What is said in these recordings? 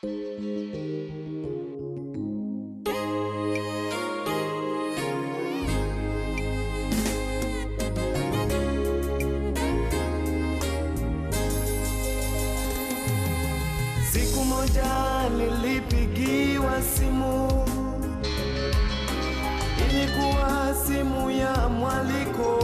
Siku moja nilipigiwa simu, ilikuwa simu ya mwaliko.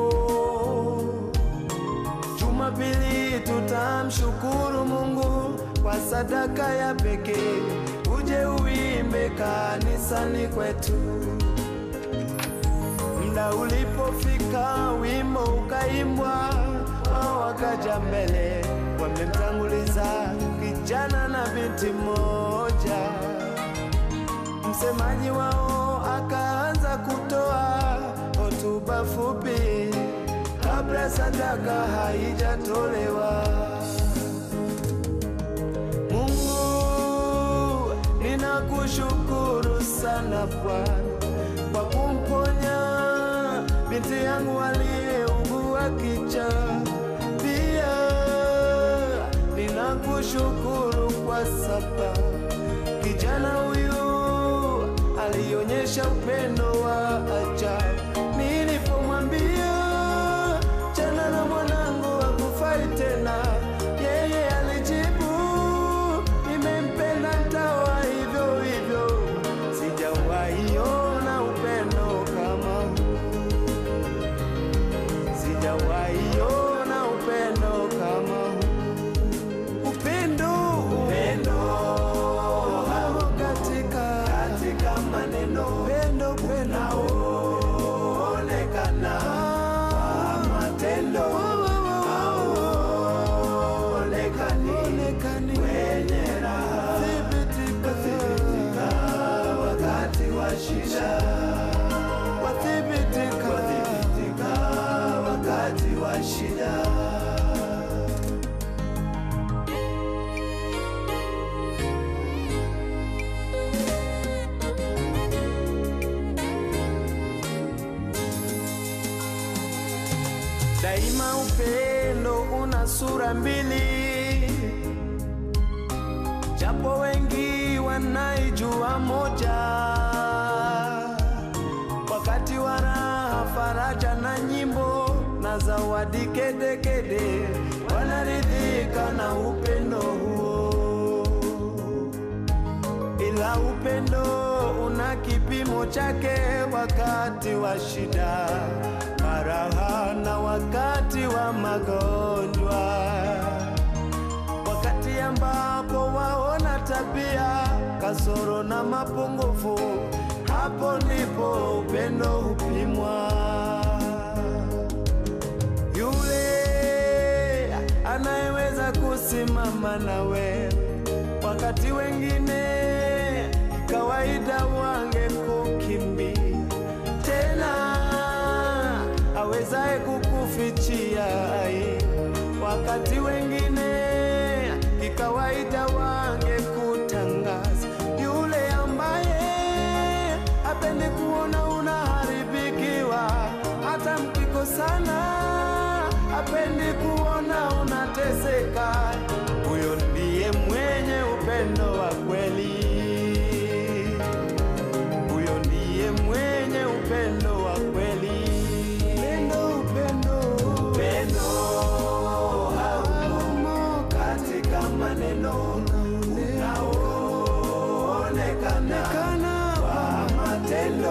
Jumapili tutamshukuru Mungu kwa sadaka ya pekee, uje uimbe kanisani kwetu. Muda ulipofika wimbo ukaimbwa, wao wakaja mbele, wamemtanguliza kijana na binti moja. Msemaji wao akaanza kutoa hotuba fupi kabla sadaka haijatolewa. Mungu, ninakushukuru sana Bwana kwa kumponya binti yangu aliyeugua kichaa. Pia ninakushukuru kwa sababu kijana huyu alionyesha upendo wa ajabu. Nilipomwambia jana na mwanangu hakufai tena, yeye alijibu, nimempenda nitaoa hivyo hivyo. Sijawahi ona upendo kama huu, sijawahi ona upendo kama huu. Upendo katika maneno, upendo unaoonekana kwa matendo, hauonekani kwenye raha, wathibitika wakati wa shida, wathibitika wakati wa shida. Daima upendo una sura mbili, japo wengi wanaijua moja. Wakati wa raha, faraja na nyimbo na zawadi kedekede, wanaridhika na upendo huo. Ila upendo una kipimo chake, wakati wa shida, faraha na wakati wa magonjwa. Wakati ambapo waona tabia, kasoro na mapungufu, hapo ndipo upendo hupimwa. Yule anayeweza kusimama nawe wakati wengine kawaida wangekukimbia, tena awezaye kukufichia wakati wengine kikawaida wangekutangaza. Yule ambaye hapendi kuona unaharibikiwa, hata mkikosana hapendi kuona unateseka, huyo ndiye mwenye upendo wa kweli. Huyo ndiye mwenye upendo wa kweli. Upendo haumo katika maneno, unaonekana kwa matendo,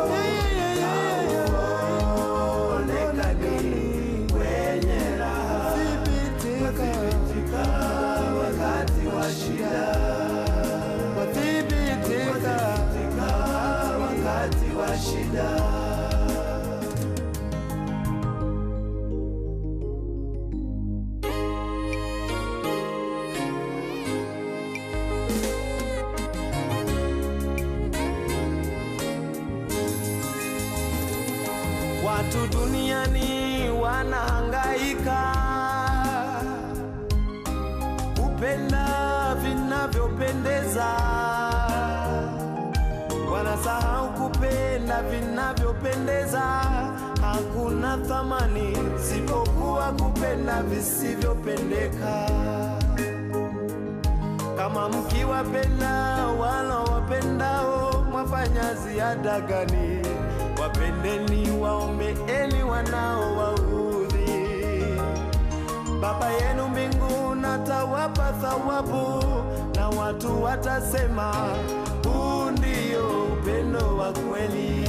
hauonekani kwenye raha, wathibitika wakati wa shida, wathibitika wakati wa shida. Watu duniani wanahangaika kupenda vinavyopendeza, wanasahau kupenda vinavyopendeza. Hakuna thamani isipokuwa kupenda visivyopendeka. Kama mkiwapenda wapendao, mwafanya ziada gani? Wapendeni, waombeeni wanaowaudhi. Baba yenu mbinguni atawapa thawabu, na watu watasema, huu ndio upendo wa kweli.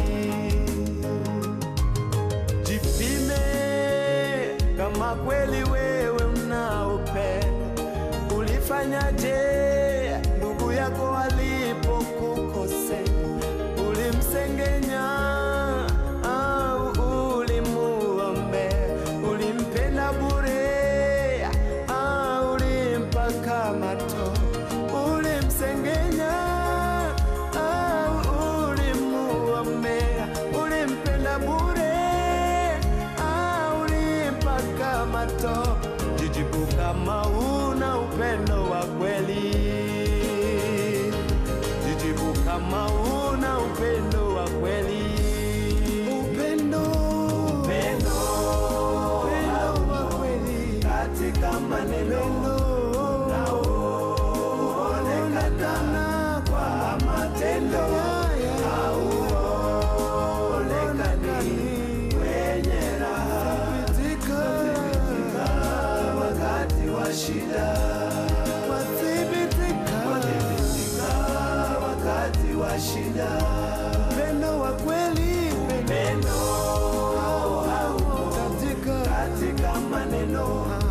Jipime kama kweli wewe unaupenda. Ulifanyaje ndugu yako alipokukosea? Ulimsengenya au ulimuombea? Ulimpenda bure au ulimpa kama tozo? Ulimsengenya au ulimuombea? Ulimpenda bure au ulimpa kama tozo? Jijibu kama una upendo wa kweli. Jijibu kama una upendo wa kweli. Upendo wa kweli katika maneno unaoonekana kwa matendo, hauonekani wenye raha wakati wa shida, wathibitika wakati wa shida. Upendo wa kweli, upendo katika maneno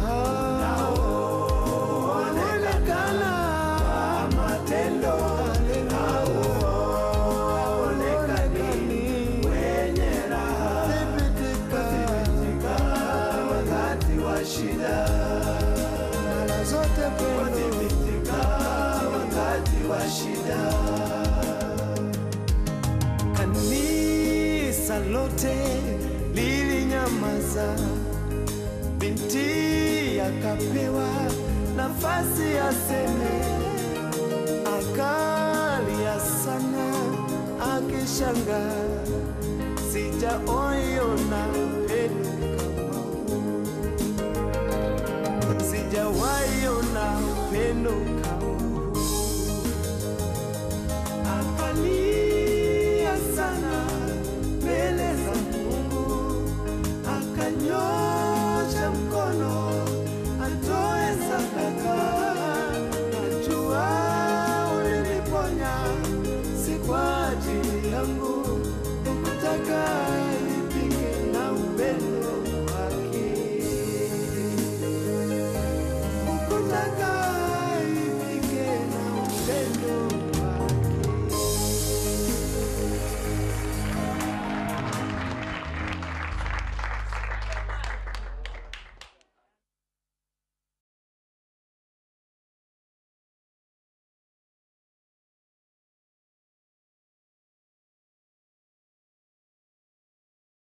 unaoonekana kwa matendo, hauonekani wenye raha, wathibitika wakati wa shida. Mara zote wathibitika wakati wa shida. Kanisa lote lilinyamaza, binti akapewa nafasi aseme. Akalia sana akishangaa, sijaona upendo kama huu, sijawahiona upendo kama huu. Akalia sana mbele za Mungu, akanyosha mkono atoe sadaka. Najua uliniponya, si kwa ajili yangu, ukutaka nipinge na upendo wake. Ukutaka